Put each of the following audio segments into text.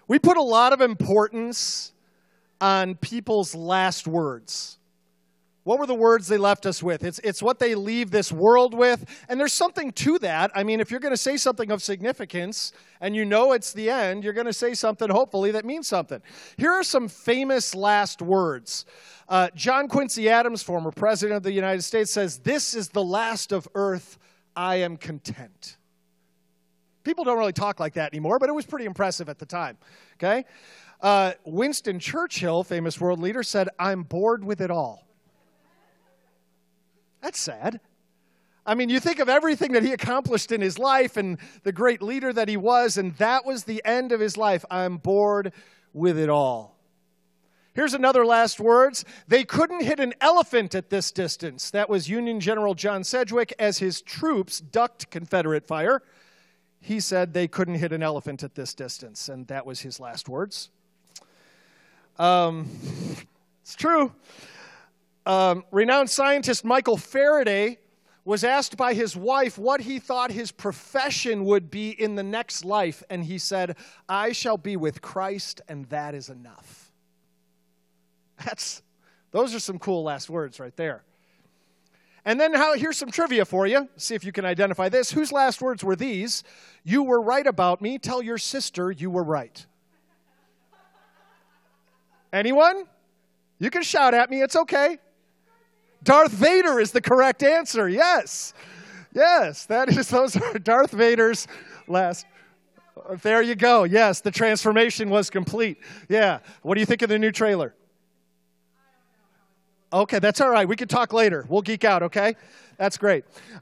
We put a lot of importance on people's last words. What were the words they left us with? It's what they leave this world with. And there's something to that. I mean, if you're going to say something of significance and you know it's the end, you're going to say something, hopefully, that means something. Here are some famous last words. John Quincy Adams, former president of the United States, says, "This is the last of earth. I am content." People don't really talk like that anymore, but it was pretty impressive at the time. Okay? Winston Churchill, famous world leader, said, "I'm bored with it all." That's sad. I mean, you think of everything that he accomplished in his life and the great leader that he was, and that was the end of his life. I'm bored with it all. Here's another last words. They couldn't hit an elephant at this distance. That was Union General John Sedgwick as his troops ducked Confederate fire. He said they couldn't hit an elephant at this distance, and that was his last words. It's true. Renowned scientist Michael Faraday was asked by his wife what he thought his profession would be in the next life, and he said, "I shall be with Christ, and that is enough." Those are some cool last words right there. And then here's some trivia for you. See if you can identify this. Whose last words were these? "You were right about me. Tell your sister you were right." Anyone? You can shout at me. It's okay. Darth Vader is the correct answer. Yes. Yes, those are Darth Vader's last. There you go. Yes, the transformation was complete. Yeah. What do you think of the new trailer? Okay, that's all right. We can talk later. We'll geek out, okay? That's great.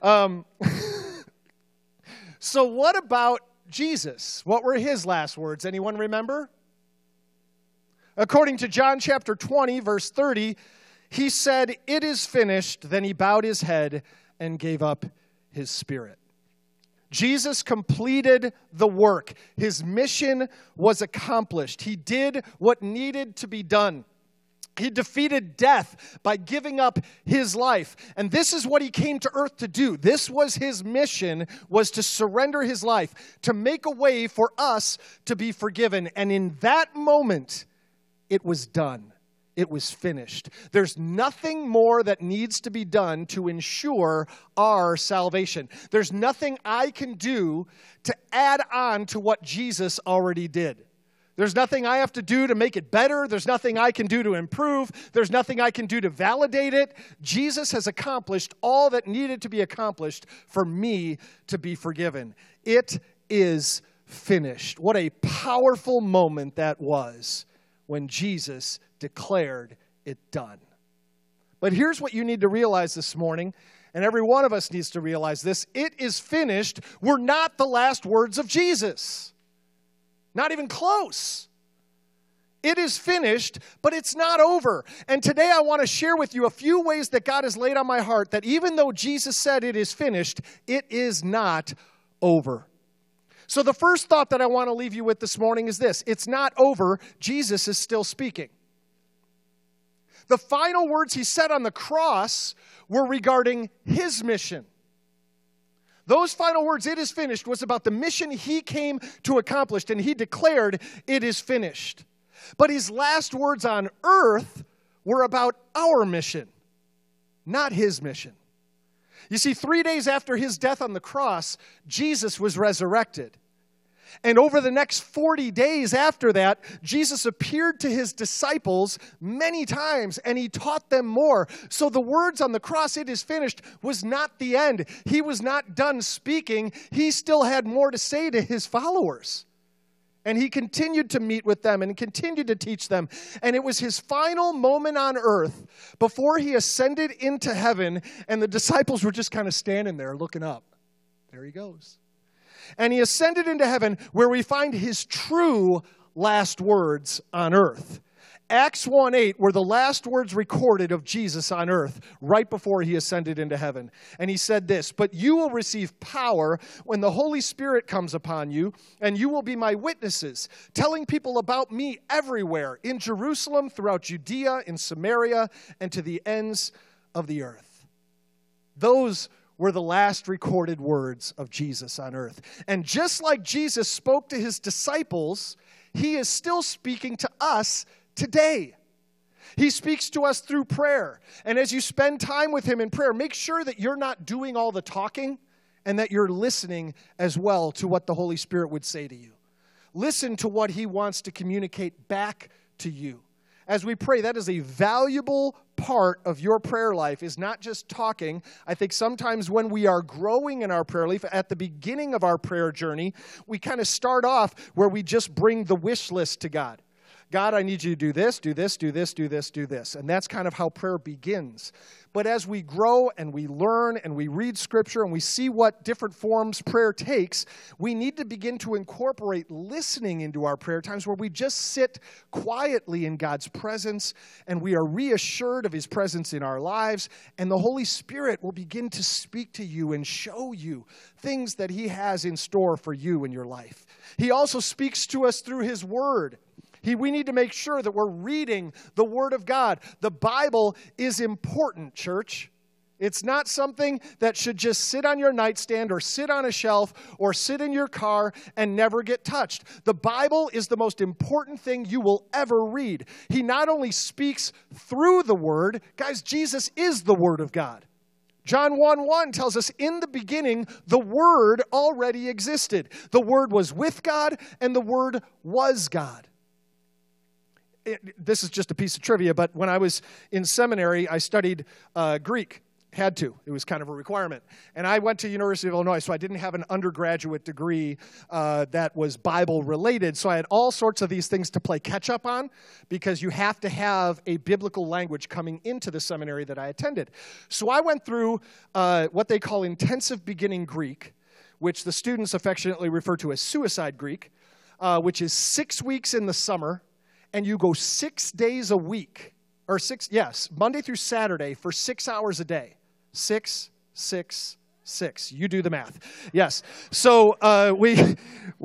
So what about Jesus? What were his last words? Anyone remember? According to John chapter 20, verse 30, he said, "It is finished." Then he bowed his head and gave up his spirit. Jesus completed the work. His mission was accomplished. He did what needed to be done. He defeated death by giving up his life. And this is what he came to earth to do. This was his mission, was to surrender his life, to make a way for us to be forgiven. And in that moment, it was done. It was finished. There's nothing more that needs to be done to ensure our salvation. There's nothing I can do to add on to what Jesus already did. There's nothing I have to do to make it better. There's nothing I can do to improve. There's nothing I can do to validate it. Jesus has accomplished all that needed to be accomplished for me to be forgiven. It is finished. What a powerful moment that was when Jesus declared it done. But here's what you need to realize this morning, and every one of us needs to realize this. It is finished were not the last words of Jesus. Not even close. It is finished, but it's not over. And today I want to share with you a few ways that God has laid on my heart that even though Jesus said it is finished, it is not over. So the first thought that I want to leave you with this morning is this. It's not over. Jesus is still speaking. The final words he said on the cross were regarding his mission. Those final words, "it is finished," was about the mission he came to accomplish, and he declared, "It is finished." But his last words on earth were about our mission, not his mission. You see, 3 days after his death on the cross, Jesus was resurrected. And over the next 40 days after that, Jesus appeared to his disciples many times, and he taught them more. So the words on the cross, "it is finished," was not the end. He was not done speaking. He still had more to say to his followers. And he continued to meet with them and continued to teach them. And it was his final moment on earth before he ascended into heaven, and the disciples were just kind of standing there looking up. There he goes. And he ascended into heaven, where we find his true last words on earth. Acts 1:8 were the last words recorded of Jesus on earth right before he ascended into heaven. And he said this, "But you will receive power when the Holy Spirit comes upon you, and you will be my witnesses, telling people about me everywhere, in Jerusalem, throughout Judea, in Samaria, and to the ends of the earth." Those were the last recorded words of Jesus on earth. And just like Jesus spoke to his disciples, he is still speaking to us today. He speaks to us through prayer. And as you spend time with him in prayer, make sure that you're not doing all the talking and that you're listening as well to what the Holy Spirit would say to you. Listen to what he wants to communicate back to you. As we pray, that is a valuable part of your prayer life, is not just talking. I think sometimes when we are growing in our prayer life, at the beginning of our prayer journey, we kind of start off where we just bring the wish list to God. God, I need you to do this, do this, do this, do this, do this. And that's kind of how prayer begins. But as we grow and we learn and we read Scripture and we see what different forms prayer takes, we need to begin to incorporate listening into our prayer times where we just sit quietly in God's presence and we are reassured of his presence in our lives, and the Holy Spirit will begin to speak to you and show you things that he has in store for you in your life. He also speaks to us through his word. We need to make sure that we're reading the Word of God. The Bible is important, church. It's not something that should just sit on your nightstand or sit on a shelf or sit in your car and never get touched. The Bible is the most important thing you will ever read. He not only speaks through the Word, guys, Jesus is the Word of God. John 1:1 tells us, in the beginning, the Word already existed. The Word was with God, and the Word was God. This is just a piece of trivia, but when I was in seminary, I studied Greek. Had to. It was kind of a requirement. And I went to University of Illinois, so I didn't have an undergraduate degree that was Bible-related. So I had all sorts of these things to play catch-up on because you have to have a biblical language coming into the seminary that I attended. So I went through what they call intensive beginning Greek, which the students affectionately refer to as suicide Greek, which is 6 weeks in the summer, and you go 6 days a week, Monday through Saturday for 6 hours a day. 6, 6, 6. You do the math. Yes. So we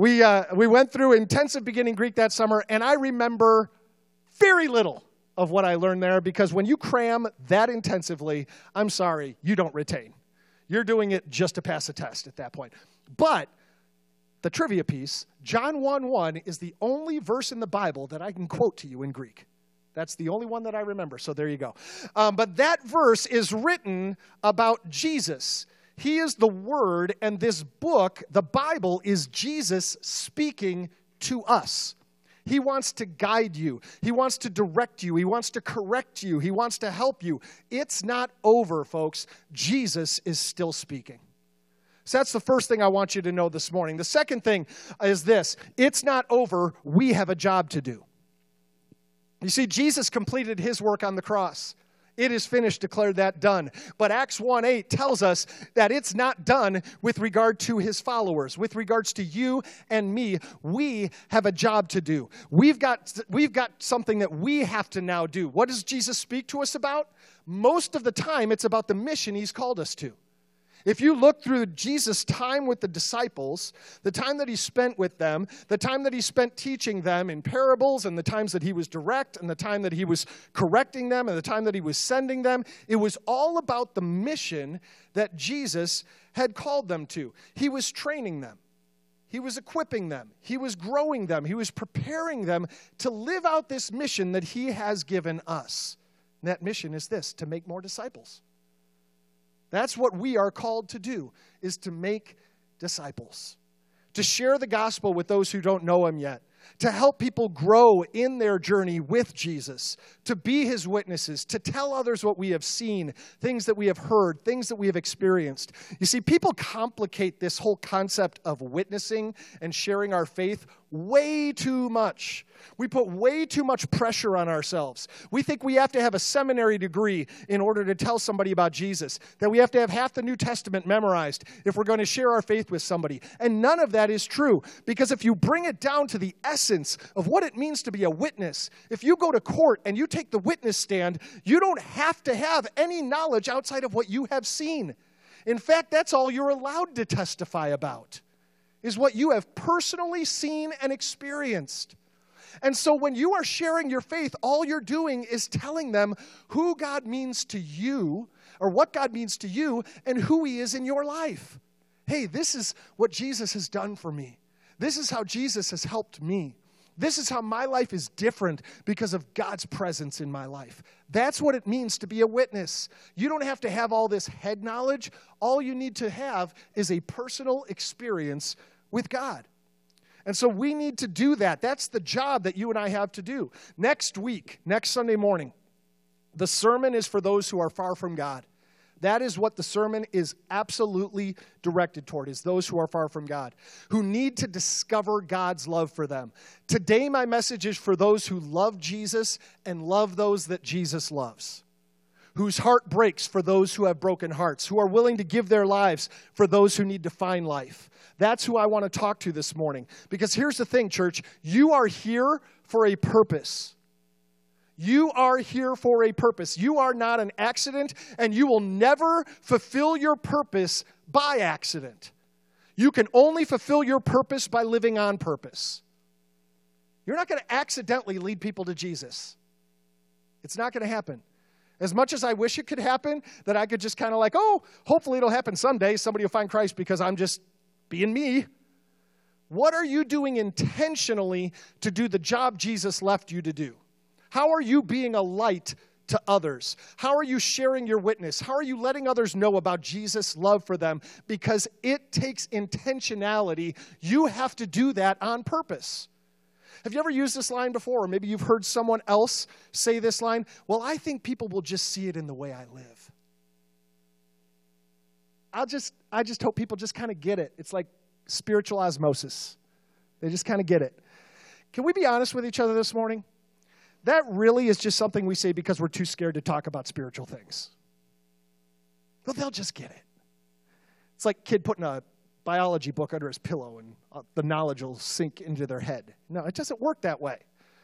went through intensive beginning Greek that summer, and I remember very little of what I learned there because when you cram that intensively, I'm sorry, you don't retain. You're doing it just to pass a test at that point. But the trivia piece, John 1:1 is the only verse in the Bible that I can quote to you in Greek. That's the only one that I remember, so there you go. But that verse is written about Jesus. He is the Word, and this book, the Bible, is Jesus speaking to us. He wants to guide you. He wants to direct you. He wants to correct you. He wants to help you. It's not over, folks. Jesus is still speaking. So that's the first thing I want you to know this morning. The second thing is this. It's not over. We have a job to do. You see, Jesus completed his work on the cross. It is finished, declared that done. But Acts 1:8 tells us that it's not done with regard to his followers. With regards to you and me, we have a job to do. We've got something that we have to now do. What does Jesus speak to us about? Most of the time, it's about the mission he's called us to. If you look through Jesus' time with the disciples, the time that he spent with them, the time that he spent teaching them in parables, and the times that he was direct, and the time that he was correcting them, and the time that he was sending them, it was all about the mission that Jesus had called them to. He was training them. He was equipping them. He was growing them. He was preparing them to live out this mission that he has given us. And that mission is this, to make more disciples. That's what we are called to do, is to make disciples, to share the gospel with those who don't know him yet, to help people grow in their journey with Jesus, to be his witnesses, to tell others what we have seen, things that we have heard, things that we have experienced. You see, people complicate this whole concept of witnessing and sharing our faith way too much. We put way too much pressure on ourselves. We think we have to have a seminary degree in order to tell somebody about Jesus, that we have to have half the New Testament memorized if we're going to share our faith with somebody. And none of that is true, because if you bring it down to the essence of what it means to be a witness, if you go to court and you take the witness stand, you don't have to have any knowledge outside of what you have seen. In fact, that's all you're allowed to testify about, is what you have personally seen and experienced. And so when you are sharing your faith, all you're doing is telling them who God means to you, or what God means to you, and who he is in your life. Hey, this is what Jesus has done for me. This is how Jesus has helped me. This is how my life is different because of God's presence in my life. That's what it means to be a witness. You don't have to have all this head knowledge. All you need to have is a personal experience with God. And so we need to do that. That's the job that you and I have to do. Next week, next Sunday morning, the sermon is for those who are far from God. That is what the sermon is absolutely directed toward, is those who are far from God, who need to discover God's love for them. Today, my message is for those who love Jesus and love those that Jesus loves, whose heart breaks for those who have broken hearts, who are willing to give their lives for those who need to find life. That's who I want to talk to this morning. Because here's the thing, church. You are here for a purpose. You are here for a purpose. You are not an accident, and you will never fulfill your purpose by accident. You can only fulfill your purpose by living on purpose. You're not going to accidentally lead people to Jesus. It's not going to happen. As much as I wish it could happen, that I could just kind of like, oh, hopefully it'll happen someday. Somebody will find Christ because I'm just being me. What are you doing intentionally to do the job Jesus left you to do? How are you being a light to others? How are you sharing your witness? How are you letting others know about Jesus' love for them? Because it takes intentionality. You have to do that on purpose. Have you ever used this line before? Or maybe you've heard someone else say this line. Well, I think people will just see it in the way I live. I just hope people just kind of get it. It's like spiritual osmosis. They just kind of get it. Can we be honest with each other this morning? That really is just something we say because we're too scared to talk about spiritual things. Well, they'll just get it. It's like a kid putting a biology book under his pillow and the knowledge will sink into their head. No, it doesn't work that way.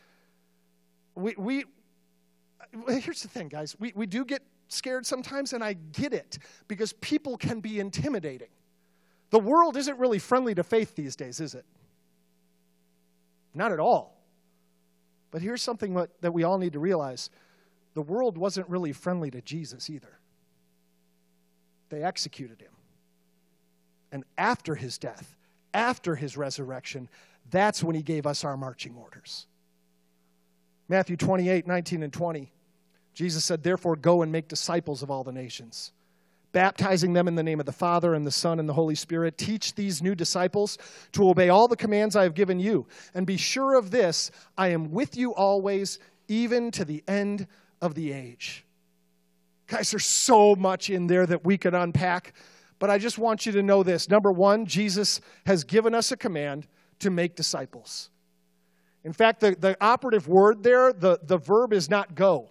Here's the thing, guys. We do get scared sometimes, and I get it, because people can be intimidating. The world isn't really friendly to faith these days, is it? Not at all. But here's something that we all need to realize. The world wasn't really friendly to Jesus either. They executed him. And after his death, after his resurrection, that's when he gave us our marching orders. Matthew 28, 19 and 20. Jesus said, "Therefore go and make disciples of all the nations, baptizing them in the name of the Father and the Son and the Holy Spirit. Teach these new disciples to obey all the commands I have given you. And be sure of this, I am with you always, even to the end of the age." Guys, there's so much in there that we could unpack, but I just want you to know this. Number one, Jesus has given us a command to make disciples. In fact, the operative word there, the verb is not go.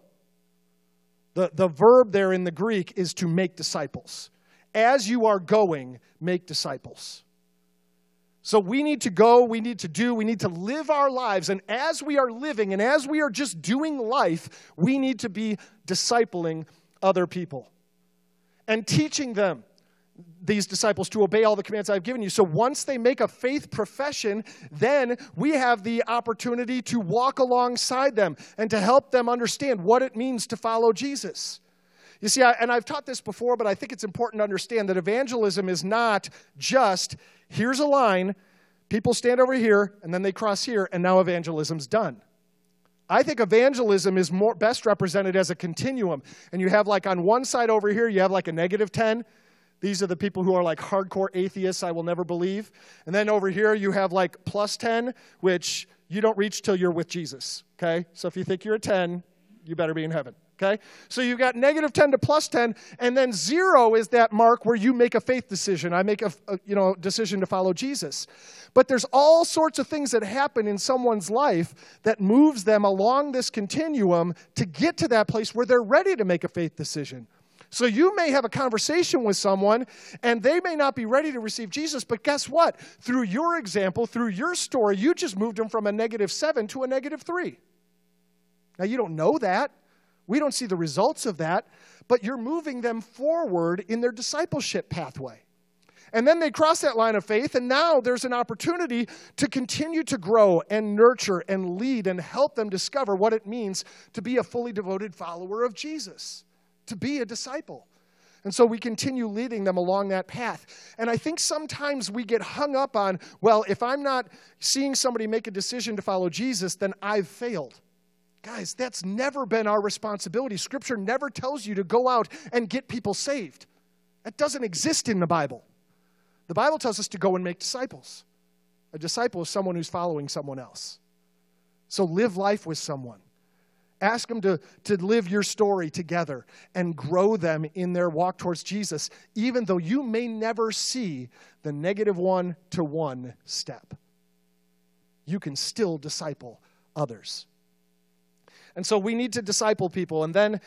The verb there in the Greek is to make disciples. As you are going, make disciples. So we need to go, we need to do, we need to live our lives. And as we are living and as we are just doing life, we need to be discipling other people and teaching them, these disciples, to obey all the commands I've given you. So once they make a faith profession, then we have the opportunity to walk alongside them and to help them understand what it means to follow Jesus. You see, and I've taught this before, but I think it's important to understand that evangelism is not just, here's a line, people stand over here, and then they cross here, and now evangelism's done. I think evangelism is best represented as a continuum. And you have like on one side over here, you have like a -10. These are the people who are like hardcore atheists, I will never believe. And then over here, you have like +10, which you don't reach till you're with Jesus, okay? So if you think you're a 10, you better be in heaven, okay? So you've got -10 to +10, and then 0 is that mark where you make a faith decision. I make a decision to follow Jesus. But there's all sorts of things that happen in someone's life that moves them along this continuum to get to that place where they're ready to make a faith decision. So you may have a conversation with someone, and they may not be ready to receive Jesus, but guess what? Through your example, through your story, you just moved them from a -7 to a -3. Now, you don't know that. We don't see the results of that, but you're moving them forward in their discipleship pathway. And then they cross that line of faith, and now there's an opportunity to continue to grow and nurture and lead and help them discover what it means to be a fully devoted follower of Jesus, to be a disciple. And so we continue leading them along that path. And I think sometimes we get hung up on, well, if I'm not seeing somebody make a decision to follow Jesus, then I've failed. Guys, that's never been our responsibility. Scripture never tells you to go out and get people saved. That doesn't exist in the Bible. The Bible tells us to go and make disciples. A disciple is someone who's following someone else. So live life with someone. Ask them to live your story together and grow them in their walk towards Jesus, even though you may never see the negative one-to-one step. You can still disciple others. And so we need to disciple people. And then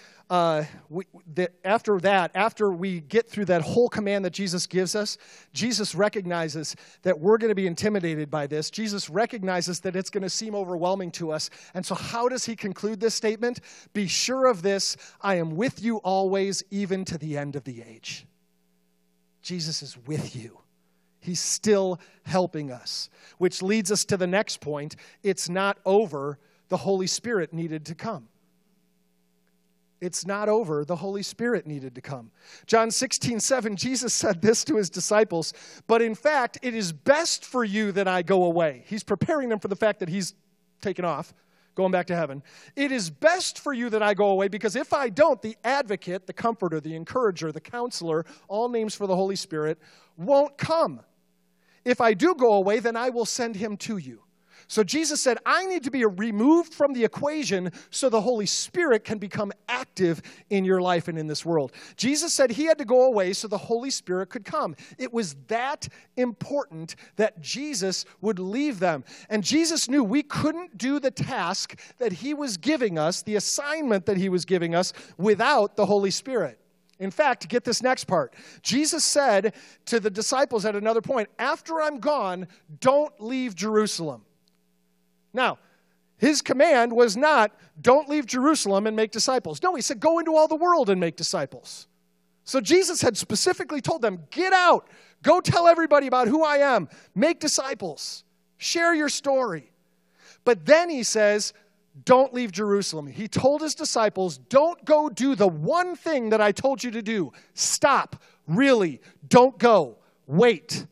after we get through that whole command that Jesus gives us, Jesus recognizes that we're going to be intimidated by this. Jesus recognizes that it's going to seem overwhelming to us. And so how does he conclude this statement? Be sure of this, I am with you always, even to the end of the age. Jesus is with you. He's still helping us, which leads us to the next point. It's not over. The Holy Spirit needed to come. It's not over. The Holy Spirit needed to come. John 16:7, Jesus said this to his disciples, but in fact, it is best for you that I go away. He's preparing them for the fact that he's taken off, going back to heaven. It is best for you that I go away, because if I don't, the advocate, the comforter, the encourager, the counselor, all names for the Holy Spirit, won't come. If I do go away, then I will send him to you. So Jesus said, I need to be removed from the equation so the Holy Spirit can become active in your life and in this world. Jesus said he had to go away so the Holy Spirit could come. It was that important that Jesus would leave them. And Jesus knew we couldn't do the task that he was giving us, the assignment that he was giving us, without the Holy Spirit. In fact, get this next part. Jesus said to the disciples at another point, after I'm gone, don't leave Jerusalem. Now, his command was not, don't leave Jerusalem and make disciples. No, he said, go into all the world and make disciples. So Jesus had specifically told them, get out, go tell everybody about who I am, make disciples, share your story. But then he says, don't leave Jerusalem. He told his disciples, don't go do the one thing that I told you to do. Stop, really, don't go. Wait.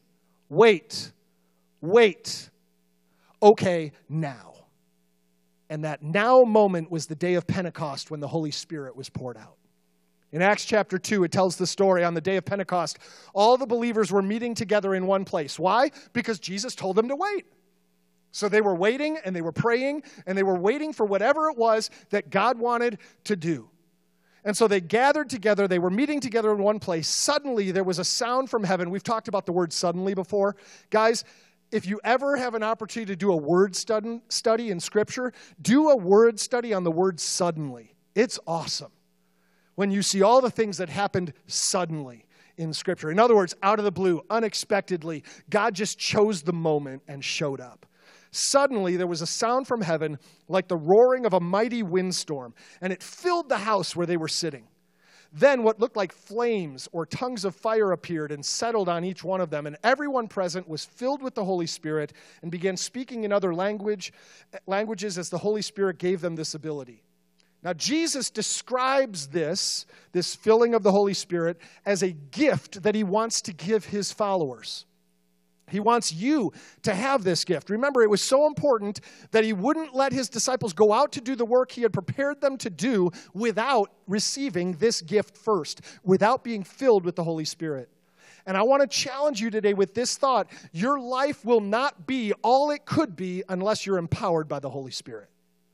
Okay, now. And that now moment was the day of Pentecost when the Holy Spirit was poured out. In Acts chapter 2, it tells the story on the day of Pentecost. All the believers were meeting together in one place. Why? Because Jesus told them to wait. So they were waiting and they were praying and they were waiting for whatever it was that God wanted to do. And so they gathered together. They were meeting together in one place. Suddenly, there was a sound from heaven. We've talked about the word suddenly before. Guys, if you ever have an opportunity to do a word study in Scripture, do a word study on the word suddenly. It's awesome when you see all the things that happened suddenly in Scripture. In other words, out of the blue, unexpectedly, God just chose the moment and showed up. Suddenly, there was a sound from heaven like the roaring of a mighty windstorm, and it filled the house where they were sitting. Then what looked like flames or tongues of fire appeared and settled on each one of them, and everyone present was filled with the Holy Spirit and began speaking in other languages as the Holy Spirit gave them this ability. Now, Jesus describes this filling of the Holy Spirit as a gift that he wants to give his followers. He wants you to have this gift. Remember, it was so important that he wouldn't let his disciples go out to do the work he had prepared them to do without receiving this gift first, without being filled with the Holy Spirit. And I want to challenge you today with this thought. Your life will not be all it could be unless you're empowered by the Holy Spirit.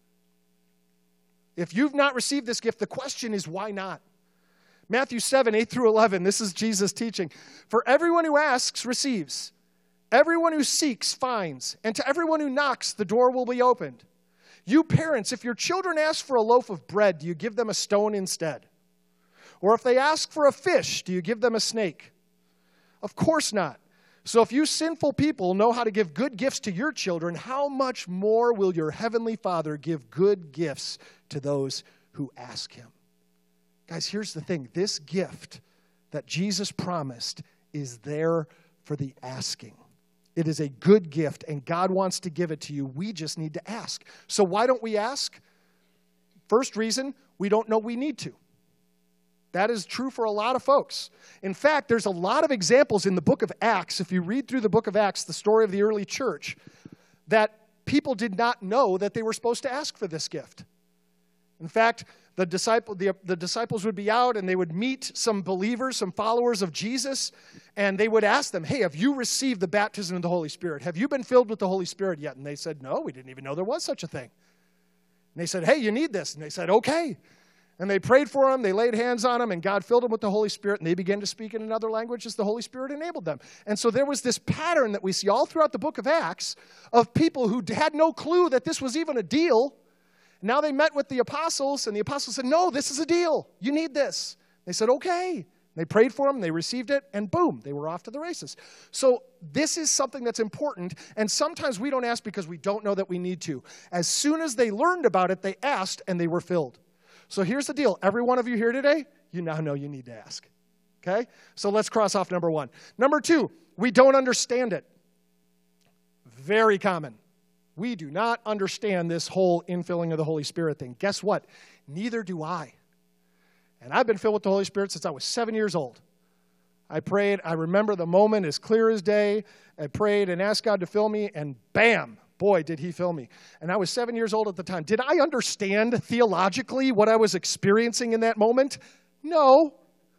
If you've not received this gift, the question is, why not? Matthew 7, 8 through 11, this is Jesus teaching. For everyone who asks receives. Everyone who seeks finds, and to everyone who knocks, the door will be opened. You parents, if your children ask for a loaf of bread, do you give them a stone instead? Or if they ask for a fish, do you give them a snake? Of course not. So if you sinful people know how to give good gifts to your children, how much more will your heavenly Father give good gifts to those who ask him? Guys, here's the thing. This gift that Jesus promised is there for the asking. It is a good gift, and God wants to give it to you. We just need to ask. So why don't we ask? First reason, we don't know we need to. That is true for a lot of folks. In fact, there's a lot of examples in the book of Acts, if you read through the book of Acts, the story of the early church, that people did not know that they were supposed to ask for this gift. In fact, the disciples would be out and they would meet some believers, some followers of Jesus, and they would ask them, hey, have you received the baptism of the Holy Spirit? Have you been filled with the Holy Spirit yet? And they said, no, we didn't even know there was such a thing. And they said, hey, you need this. And they said, okay. And they prayed for them, they laid hands on them, and God filled them with the Holy Spirit, and they began to speak in another language as the Holy Spirit enabled them. And so there was this pattern that we see all throughout the book of Acts of people who had no clue that this was even a deal. Now they met with the apostles, and the apostles said, no, this is a deal. You need this. They said, okay. They prayed for them, they received it, and boom, they were off to the races. So this is something that's important, and sometimes we don't ask because we don't know that we need to. As soon as they learned about it, they asked, and they were filled. So here's the deal. Every one of you here today, you now know you need to ask. Okay? So let's cross off number one. Number two, we don't understand it. Very common. We do not understand this whole infilling of the Holy Spirit thing. Guess what? Neither do I. And I've been filled with the Holy Spirit since I was 7 years old. I prayed. I remember the moment as clear as day. I prayed and asked God to fill me, and bam, boy, did he fill me. And I was 7 years old at the time. Did I understand theologically what I was experiencing in that moment? No.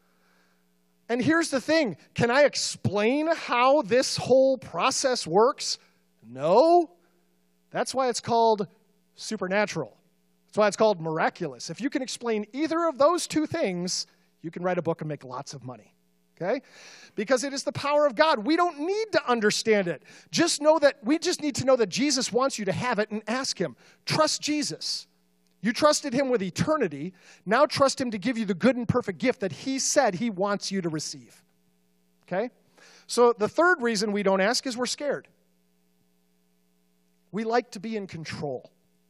And here's the thing. Can I explain how this whole process works? No. That's why it's called supernatural. That's why it's called miraculous. If you can explain either of those two things, you can write a book and make lots of money. Okay? Because it is the power of God. We don't need to understand it. We just need to know that Jesus wants you to have it and ask him. Trust Jesus. You trusted him with eternity. Now trust him to give you the good and perfect gift that he said he wants you to receive. Okay? So the third reason we don't ask is we're scared. We like to be in control.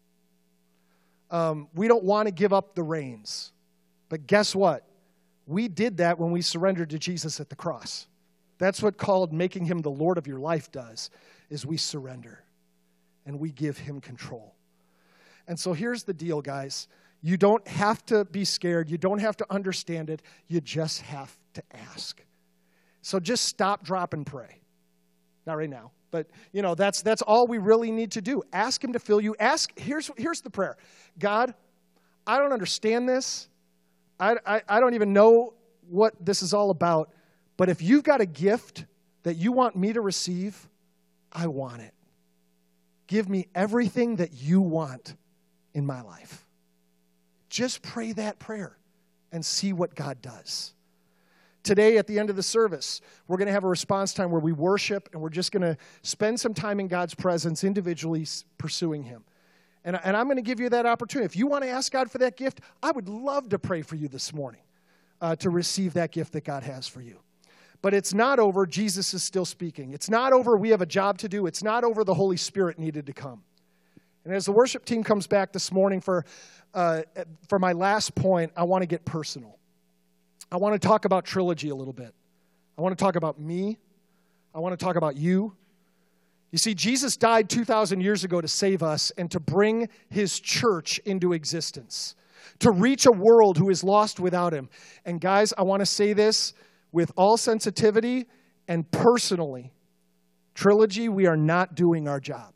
We don't want to give up the reins. But guess what? We did that when we surrendered to Jesus at the cross. That's what called making him the Lord of your life does, is we surrender and we give him control. And so here's the deal, guys. You don't have to be scared. You don't have to understand it. You just have to ask. So just stop, drop, and pray. Not right now. But, that's all we really need to do. Ask him to fill you. Here's the prayer. God, I don't understand this. I don't even know what this is all about. But if you've got a gift that you want me to receive, I want it. Give me everything that you want in my life. Just pray that prayer and see what God does. Today, at the end of the service, we're going to have a response time where we worship, and we're just going to spend some time in God's presence, individually pursuing him. And I'm going to give you that opportunity. If you want to ask God for that gift, I would love to pray for you this morning to receive that gift that God has for you. But it's not over. Jesus is still speaking. It's not over. We have a job to do. It's not over. The Holy Spirit needed to come. And as the worship team comes back this morning for my last point, I want to get personal. I want to talk about Trilogy a little bit. I want to talk about me. I want to talk about you. You see, Jesus died 2,000 years ago to save us and to bring his church into existence, to reach a world who is lost without him. And guys, I want to say this with all sensitivity and personally. Trilogy, we are not doing our job.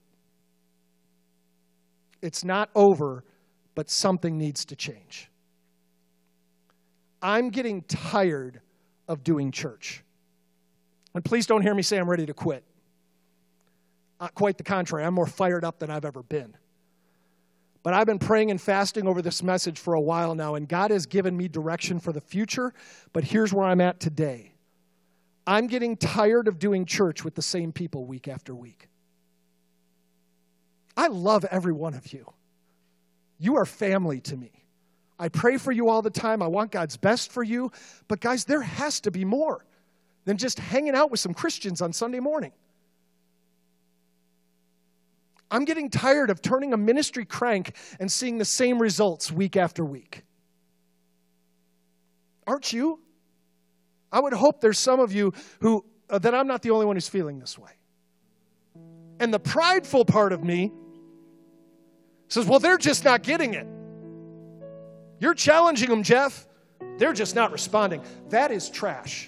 It's not over, but something needs to change. I'm getting tired of doing church. And please don't hear me say I'm ready to quit. Quite the contrary. I'm more fired up than I've ever been. But I've been praying and fasting over this message for a while now, and God has given me direction for the future. But here's where I'm at today. I'm getting tired of doing church with the same people week after week. I love every one of you. You are family to me. I pray for you all the time. I want God's best for you. But guys, there has to be more than just hanging out with some Christians on Sunday morning. I'm getting tired of turning a ministry crank and seeing the same results week after week. Aren't you? I would hope there's some of you who that I'm not the only one who's feeling this way. And the prideful part of me says, well, they're just not getting it. You're challenging them, Jeff. They're just not responding. That is trash.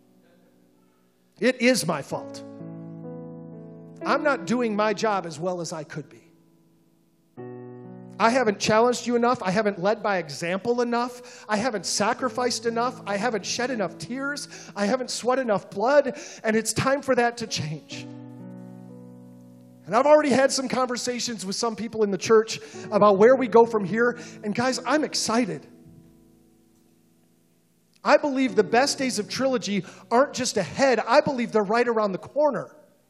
It is my fault. I'm not doing my job as well as I could be. I haven't challenged you enough. I haven't led by example enough. I haven't sacrificed enough. I haven't shed enough tears. I haven't sweat enough blood. And it's time for that to change. And I've already had some conversations with some people in the church about where we go from here. And guys, I'm excited. I believe the best days of Trilogy aren't just ahead. I believe they're right around the corner.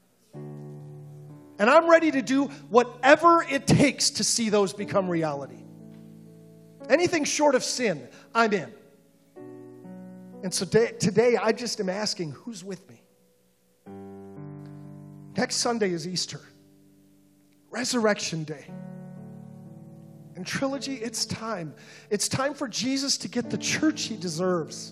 And I'm ready to do whatever it takes to see those become reality. Anything short of sin, I'm in. And so today, I just am asking, who's with me? Next Sunday is Easter. Resurrection Day. And Trilogy, it's time. It's time for Jesus to get the church he deserves.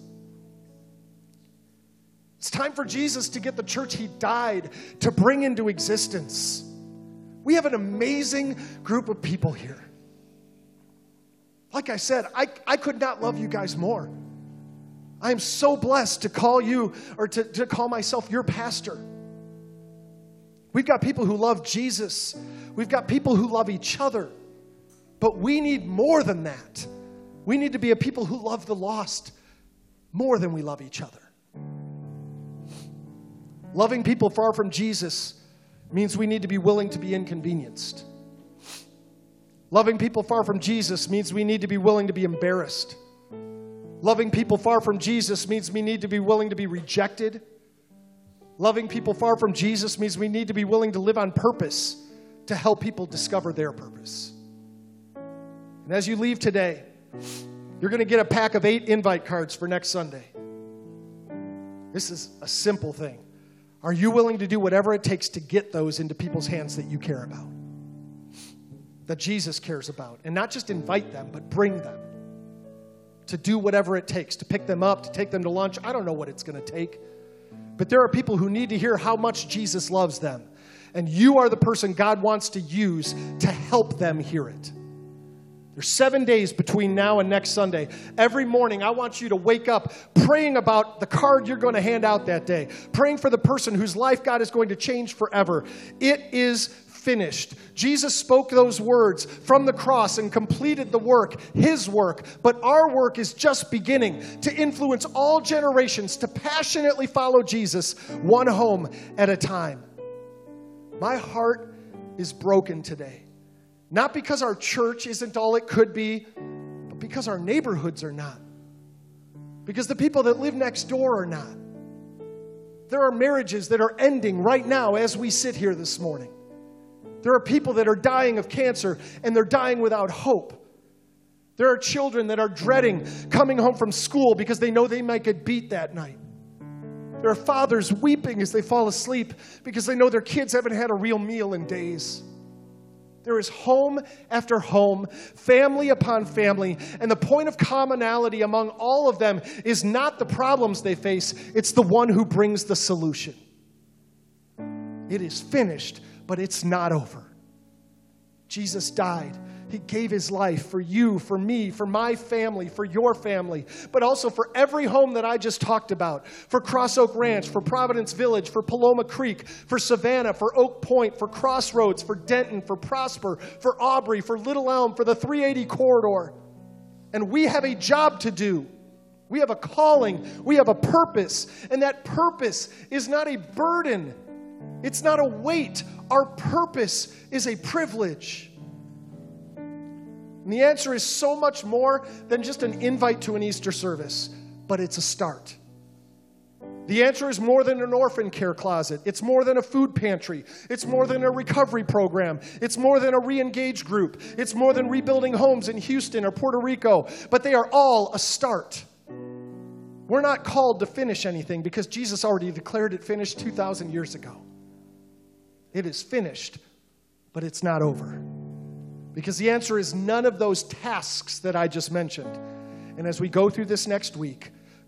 It's time for Jesus to get the church he died to bring into existence. We have an amazing group of people here. Like I said, I could not love you guys more. I am so blessed to call you, or to call myself your pastor. We've got people who love Jesus. We've got people who love each other. But we need more than that. We need to be a people who love the lost more than we love each other. Loving people far from Jesus means we need to be willing to be inconvenienced. Loving people far from Jesus means we need to be willing to be embarrassed. Loving people far from Jesus means we need to be willing to be rejected. Loving people far from Jesus means we need to be willing to live on purpose to help people discover their purpose. And as you leave today, you're going to get a pack of 8 invite cards for next Sunday. This is a simple thing. Are you willing to do whatever it takes to get those into people's hands that you care about? That Jesus cares about. And not just invite them, but bring them. To do whatever it takes. To pick them up, to take them to lunch. I don't know what it's going to take. But there are people who need to hear how much Jesus loves them. And you are the person God wants to use to help them hear it. There's 7 days between now and next Sunday. Every morning, I want you to wake up praying about the card you're going to hand out that day. Praying for the person whose life God is going to change forever. It is finished. Jesus spoke those words from the cross and completed the work, his work. But our work is just beginning to influence all generations to passionately follow Jesus one home at a time. My heart is broken today. Not because our church isn't all it could be, but because our neighborhoods are not. Because the people that live next door are not. There are marriages that are ending right now as we sit here this morning. There are people that are dying of cancer and they're dying without hope. There are children that are dreading coming home from school because they know they might get beat that night. There are fathers weeping as they fall asleep because they know their kids haven't had a real meal in days. There is home after home, family upon family, and the point of commonality among all of them is not the problems they face, it's the one who brings the solution. It is finished, but it's not over. Jesus died. He gave his life for you, for me, for my family, for your family, but also for every home that I just talked about, for Cross Oak Ranch, for Providence Village, for Paloma Creek, for Savannah, for Oak Point, for Crossroads, for Denton, for Prosper, for Aubrey, for Little Elm, for the 380 corridor. And we have a job to do. We have a calling. We have a purpose. And that purpose is not a burden. It's not a weight. Our purpose is a privilege. And the answer is so much more than just an invite to an Easter service, but it's a start. The answer is more than an orphan care closet. It's more than a food pantry. It's more than a recovery program. It's more than a re-engage group. It's more than rebuilding homes in Houston or Puerto Rico, but they are all a start. We're not called to finish anything because Jesus already declared it finished 2,000 years ago. It is finished, but it's not over. Because the answer is none of those tasks that I just mentioned. And as we go through this next week,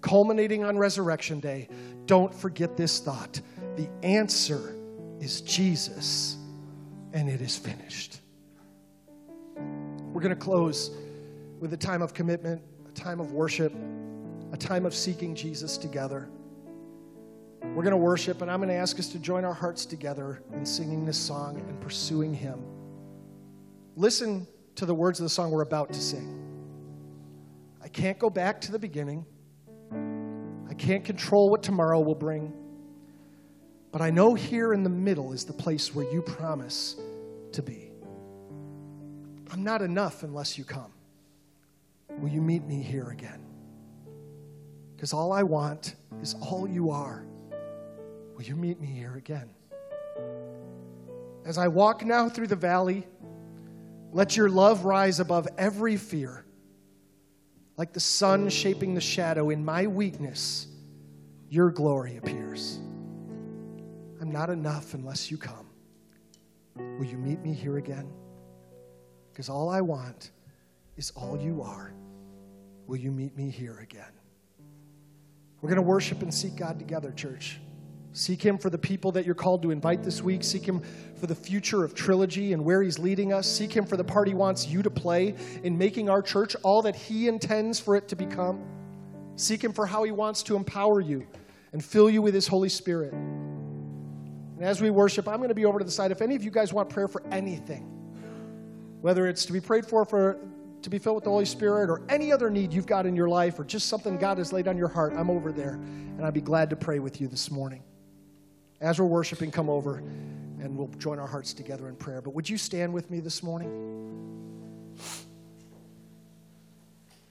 culminating on Resurrection Day, don't forget this thought. The answer is Jesus, and it is finished. We're going to close with a time of commitment, a time of worship, a time of seeking Jesus together. We're going to worship, and I'm going to ask us to join our hearts together in singing this song and pursuing Him. Listen to the words of the song we're about to sing. I can't go back to the beginning. I can't control what tomorrow will bring. But I know here in the middle is the place where you promise to be. I'm not enough unless you come. Will you meet me here again? Because all I want is all you are. Will you meet me here again? As I walk now through the valley, let your love rise above every fear. Like the sun shaping the shadow, in my weakness, your glory appears. I'm not enough unless you come. Will you meet me here again? Because all I want is all you are. Will you meet me here again? We're going to worship and seek God together, church. Seek Him for the people that you're called to invite this week. Seek Him for the future of Trilogy and where He's leading us. Seek Him for the part He wants you to play in making our church all that He intends for it to become. Seek Him for how He wants to empower you and fill you with His Holy Spirit. And as we worship, I'm going to be over to the side. If any of you guys want prayer for anything, whether it's to be prayed for to be filled with the Holy Spirit or any other need you've got in your life or just something God has laid on your heart, I'm over there, and I'd be glad to pray with you this morning. As we're worshiping, come over and we'll join our hearts together in prayer. But would you stand with me this morning?